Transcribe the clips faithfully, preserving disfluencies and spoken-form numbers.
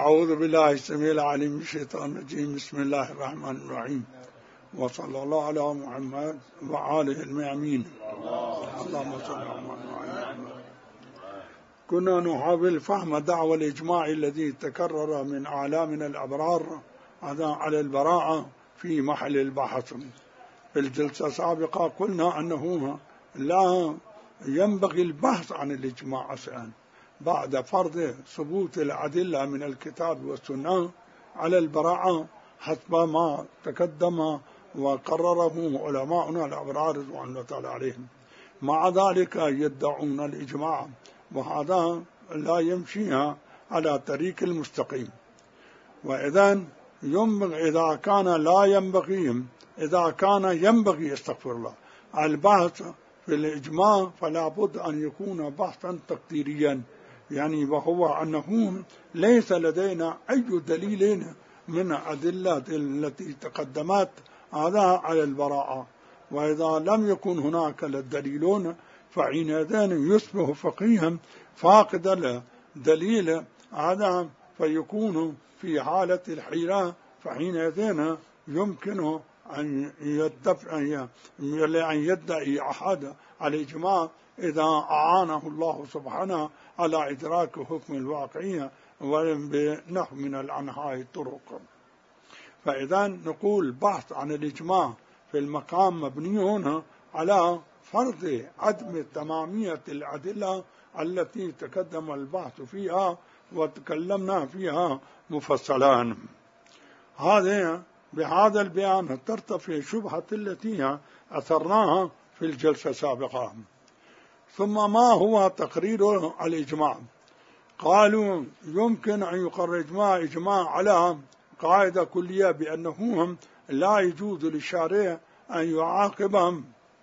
أعوذ بالله السميع العليم من الشيطان الرجيم. بسم الله الرحمن الرحيم، وصلى الله على محمد وآله الميامين. اللهم صل على محمد. كنا نحاول فهم دعوى الإجماع الذي تكرر من أعلامنا الأبرار على البراءة في محل البحث. في الجلسة السابقة قلنا أنه لا ينبغي البحث عن الإجماع أصلا بعد فرض ثبوت الأدلة من الكتاب والسنة على البراءة حسب ما تقدم وقرره علماؤنا الأبرار رضوان الله تعالى عليهم. مع ذلك يدعون الإجماع، وهذا لا يمشي على طريق المستقيم. وإذا ينبغي إذا كان لا ينبغي إذا كان ينبغي استغفر الله البحث في الإجماع، فلا بد أن يكون بحثا تقديريا، يعني وهو أنه ليس لدينا أي دليل من أدلة التي تقدمت هذا على البراءة. وإذا لم يكن هناك الدليلون فحينئذ يصبح فقيها فاقد الدليل هذا، فيكون في حالة الحيرة. فحينئذ يمكن أن يدعي أحد الإجماع إذا أعانه الله سبحانه على إدراك حكم الواقعية بنحو من الأنحاء الطرق. فإذا نقول بحث عن الإجماع في المقام مبني هنا على فرض عدم تمامية الأدلة التي تقدم البحث فيها وتكلمنا فيها مفصلا. هذا بهذا البيان ترتفع شبهة التي أثرناها في الجلسة السابقة. ثم ما هو تقرير الإجماع؟ قالوا يمكن أن يقرر إجماع إجماع على قاعدة كلية بأنه لا يجوز للشارع أن يعاقبهم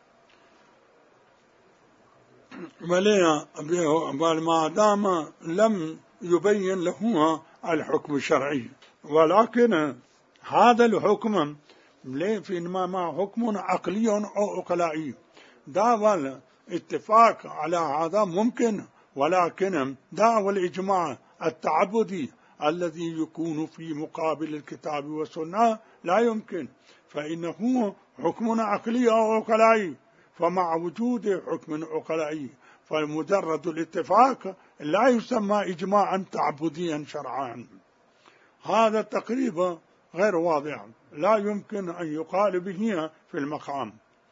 ما دام لم يبين له الحكم الشرعي. ولكن هذا الحكم فيما حكم عقلي أو عقلائي، دعوى الاتفاق على هذا ممكن، ولكن دعوى الإجماع التعبدي الذي يكون في مقابل الكتاب والسنة لا يمكن، فإنه حكم عقلي أو عقلائي. فمع وجود حكم عقلائي فمجرد الاتفاق لا يسمى إجماعا تعبديا شرعا. هذا تقريبا غير واضح، لا يمكن أن يقال به في المقام.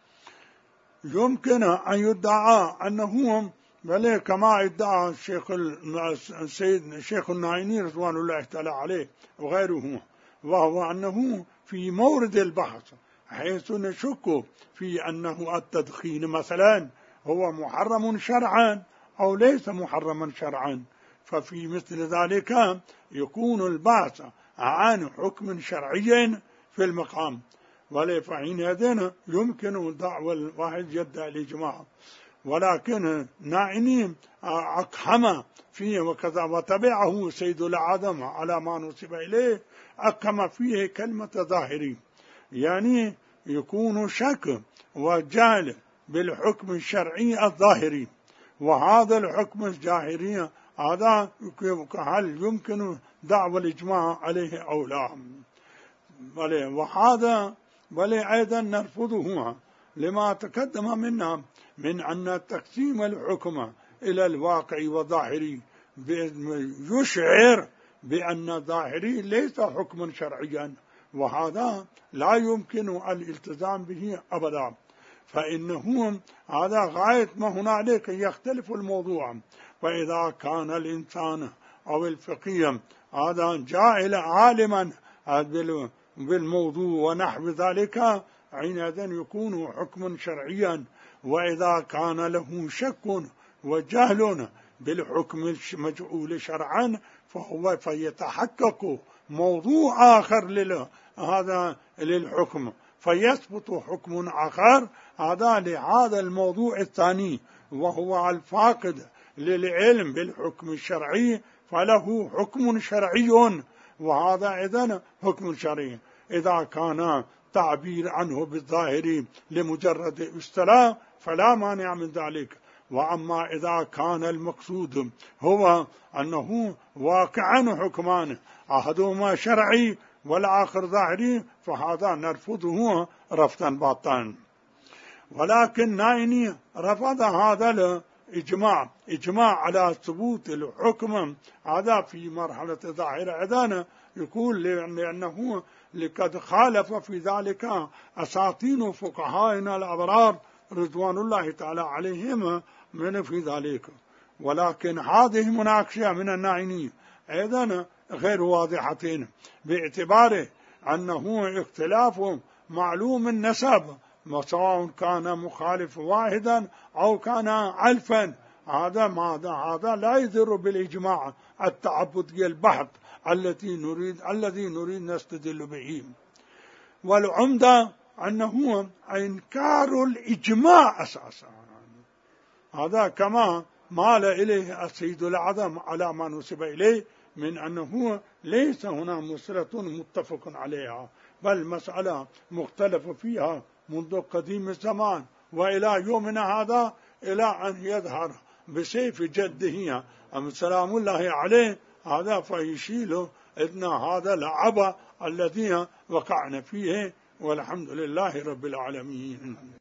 يمكن أن يدعى أنه بل كما ادعى الشيخ السيد الشيخ النعيمي رضوان الله تعالى عليه وغيره، وهو أنه في مورد البحث حيث نشك في أنه التدخين مثلا هو محرم شرعا أو ليس محرما شرعا، ففي مثل ذلك يكون البحث عن حكم شرعي في المقام. ولفحينئذ يمكن دعوى الواحد يدعي الإجماع، ولكن نائني أقحم فيه وكذا وتبعه سيد العدم على ما نسب إليه، أقحم فيه كلمة ظاهري، يعني يكون شك وجهل بالحكم الشرعي الظاهري. وهذا الحكم الظاهري هذا هل يمكن دعوى الإجماع عليه أو لا؟ وهذا بل أيضا نرفضه لما تقدم منا من أن تقسيم الحكم إلى الواقع والظاهري يشعر بأن الظاهري ليس حكما شرعيا، وهذا لا يمكن الالتزام به أبدا. فإنه هذا غاية ما هنالك يختلف الموضوع. وإذا كان الإنسان أو الفقيه هذا جاهل عالما بالموضوع ونحو ذلك حينئذ يكون حكما شرعيا. وإذا كان له شك وجهل بالحكم المجعول شرعا فهو فيتحقق موضوع آخر هذا للحكم، فيثبت حكم آخر هذا لهذا الموضوع الثاني، وهو الفاقد للعلم بالحكم الشرعي فله حكم شرعي، وهذا إذن حكم شرعي. إذا كان تعبير عنه بالظاهر لمجرد استلاء فلا مانع من ذلك. وأما إذا كان المقصود هو أنه واقعا حكمان، أحدهما شرعي والآخر ظاهري، فهذا نرفضه رفضا باطا. ولكن نايني رفض هذا الإجماع إجماع على ثبوت الحكم، هذا في مرحلة ظاهرة عدانة، يقول لأنه لقد خالف في ذلك أساطين فقهائنا الأبرار رضوان الله تعالى عليهم من في ذلك. ولكن هذه مناقشة من الناعينية أيضا غير واضحتين، باعتبار أنه اختلاف معلوم النسب، سواء كان مخالف واحدا أو كان ألفا، هذا ماذا هذا لا يضر بالإجماع التعبدي البحث التي نريد الذي نريد نستدل به. والعمدة أنه إنكار الإجماع أساسا، هذا كما مال إليه السيد الأعظم على ما نسب إليه من أنه ليس هنا مسألة متفق عليها، بل مسألة مختلف فيها منذ قديم الزمان وإلى يومنا هذا، إلى أن يظهر بسيف جده أم سلام الله عليه هذا فيشيل إذن هذا العبا الذي وقعنا فيه، والحمد لله رب العالمين.